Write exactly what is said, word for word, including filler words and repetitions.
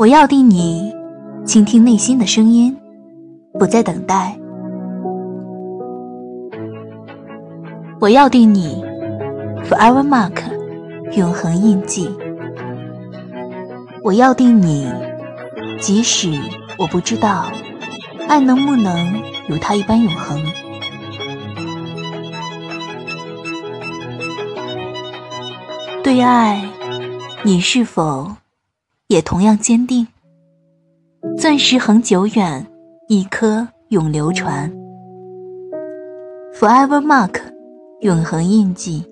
我要定你倾听内心的声音，不再等待。我要定你 Forever Mark 永恒印记。我要定你，即使我不知道爱能不能如它一般永恒。对爱，你是否也同样坚定？钻石恒久远，一颗永流传。Forever Mark 永恒印记。